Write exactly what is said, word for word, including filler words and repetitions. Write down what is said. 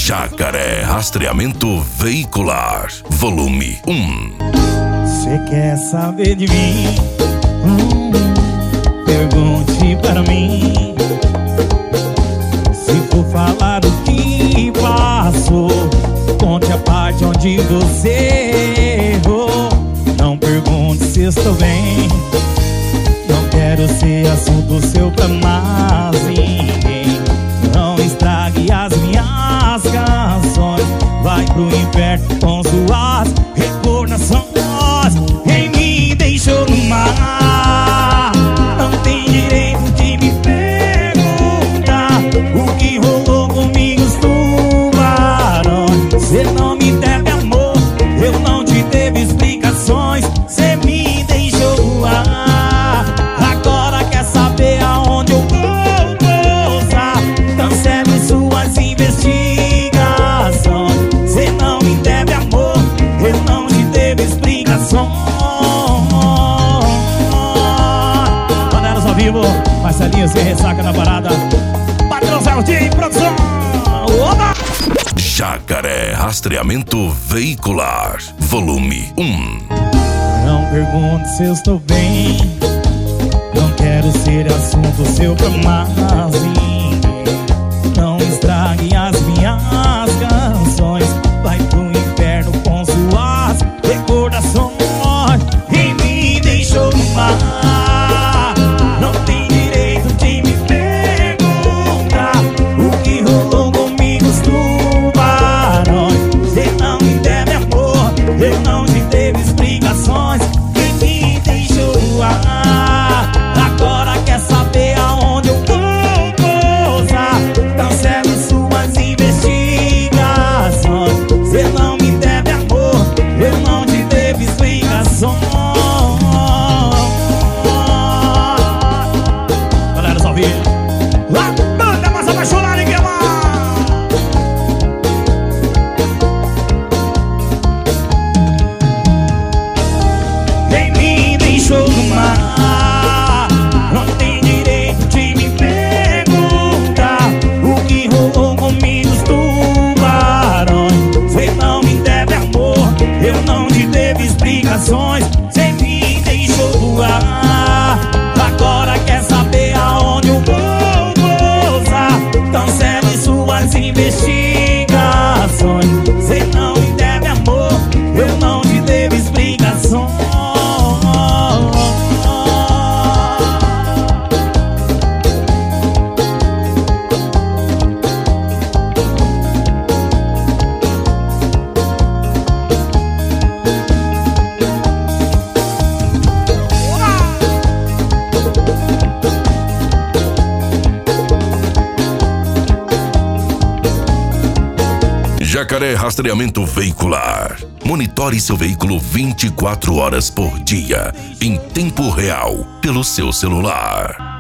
Jacaré Rastreamento Veicular, volume um. Cê quer saber de mim? Hum, pergunte para mim. Se for falar o que passou, conte a parte onde você errou. Não pergunte se estou bem, não quero ser assunto seu pra mais ninguém. Não estrague as minhas canções, vai pro inferno com suas recordações. Quem me deixou no mar não tem direito de me perguntar o que rolou comigo, os tubarões. Cê não me deve amor, eu não te devo explicações. Cê me deixou no ar, agora quer saber aonde eu vou pousar. Cancele suas investigações. Cê não me deve amor, eu não te devo explicações. Panelas ao vivo, Marcelinho sem ressaca na parada. Patrão Zé produção. Oba! Jacaré Rastreamento Veicular, volume um. Não pergunte se eu estou bem, não quero ser assunto seu pra mais ninguém. Não estrague as minhas canções, vai pro inferno com suas recordações. Quem me deixou no mar não tem direito de me perguntar o que rolou comigo, os tubarões. Cê não me deve amor, eu não te devo explicações. Quem me deixou no ar, agora quer saber aonde eu vou pousar. Cancele suas investigações. Cê não me deve amor, eu não te devo explicações. Galera, só vi a banda mais apaixonada em Guilherme. Quem me deixou no mar não tem direito de me perguntar o que rolou comigo, os tubarões. Cê não me deve amor, eu não te devo explicações. Cê me deixou voar, agora quer saber aonde eu vou pousar. Cancele suas investigações. Cê não me deve amor, eu não te devo explicações. Jacaré Rastreamento Veicular. Monitore seu veículo vinte e quatro horas por dia, em tempo real, pelo seu celular.